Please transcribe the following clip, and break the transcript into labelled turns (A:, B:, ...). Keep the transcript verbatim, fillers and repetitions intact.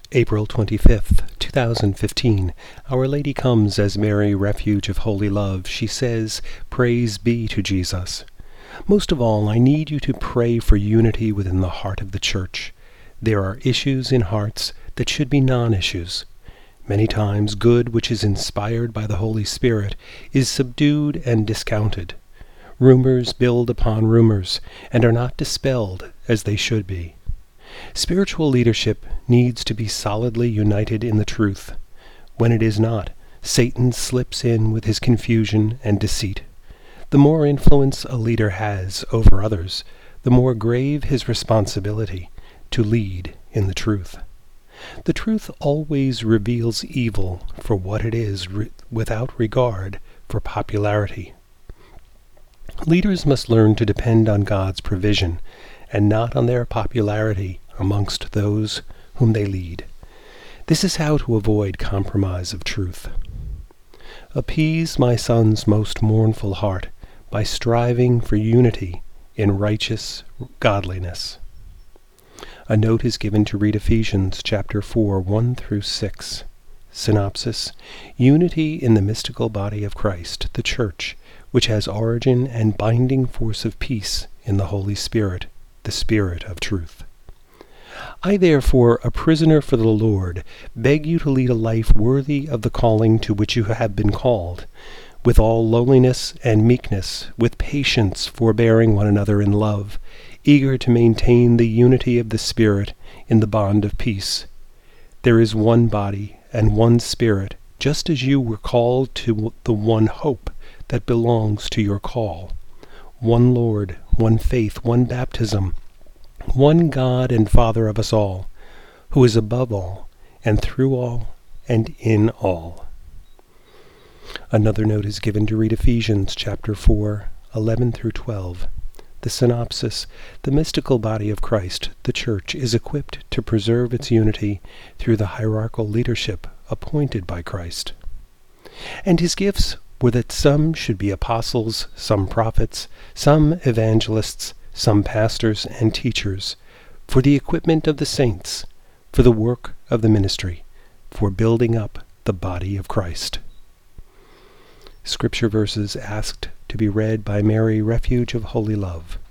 A: April twenty-fifth, two thousand fifteen. Our Lady comes as Mary, refuge of holy love. She says, "Praise be to Jesus." Most of all, I need you to pray for unity within the heart of the Church. There are issues in hearts that should be non-issues. Many times good which is inspired by the Holy Spirit is subdued and discounted. Rumors build upon rumors and are not dispelled as they should be. Spiritual leadership needs to be solidly united in the truth. When it is not, Satan slips in with his confusion and deceit. The more influence a leader has over others, the more grave his responsibility to lead in the truth. The truth always reveals evil for what it is, re- without regard for popularity. Leaders must learn to depend on God's provision and not on their popularity amongst those whom they lead. This is how to avoid compromise of truth. Appease my son's most mournful heart by striving for unity in righteous godliness. A note is given to read Ephesians chapter four, one through six. Synopsis: Unity in the mystical body of Christ, the Church, which has origin and binding force of peace in the Holy Spirit, the Spirit of truth. I therefore, a prisoner for the Lord, beg you to lead a life worthy of the calling to which you have been called, with all lowliness and meekness, with patience forbearing one another in love, eager to maintain the unity of the Spirit in the bond of peace. There is one body and one Spirit, just as you were called to the one hope that belongs to your call. One Lord, one faith, one baptism, one God and Father of us all, who is above all, and through all, and in all. Another note is given to read Ephesians chapter four, eleven through twelve. The synopsis: The mystical body of Christ, the Church, is equipped to preserve its unity through the hierarchical leadership appointed by Christ. And his gifts were that some should be apostles, some prophets, some evangelists, some pastors and teachers, for the equipment of the saints, for the work of the ministry, for building up the body of Christ. Scripture verses asked to be read by Mary, refuge of holy love.